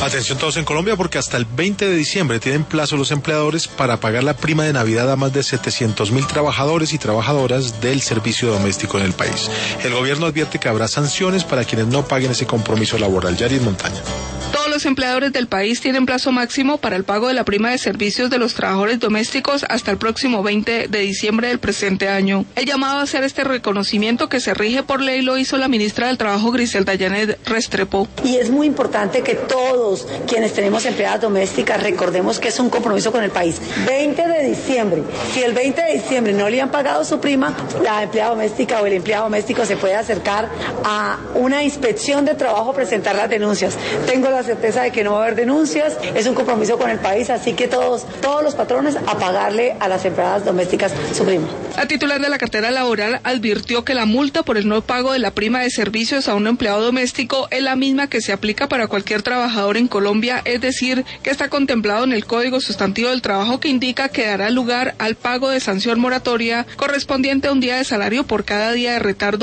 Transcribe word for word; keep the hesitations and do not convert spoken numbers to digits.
Atención todos en Colombia, porque hasta el veinte de diciembre tienen plazo los empleadores para pagar la prima de Navidad a más de setecientos mil trabajadores y trabajadoras del servicio doméstico en el país. El gobierno advierte que habrá sanciones para quienes no paguen ese compromiso laboral. Yaris Montaña. Todos los empleadores del país tienen plazo máximo para el pago de la prima de servicios de los trabajadores domésticos hasta el próximo veinte de diciembre del presente año. El llamado a hacer este reconocimiento, que se rige por ley, lo hizo la ministra del Trabajo, Griselda Janet Restrepo. Y es muy importante que todos quienes tenemos empleadas domésticas recordemos que es un compromiso con el país. veinte de diciembre. Si el veinte de diciembre no le han pagado su prima, la empleada doméstica o el empleado doméstico se puede acercar a una inspección de trabajo, presentar las denuncias. Tengo la certeza de que no va a haber denuncias, es un compromiso con el país, así que todos, todos los patrones a pagarle a las empleadas domésticas su prima. La titular de la cartera laboral advirtió que la multa por el no pago de la prima de servicios a un empleado doméstico es la misma que se aplica para cualquier trabajador en Colombia, es decir, que está contemplado en el Código Sustantivo del Trabajo, que indica que dará lugar al pago de sanción moratoria correspondiente a un día de salario por cada día de retardo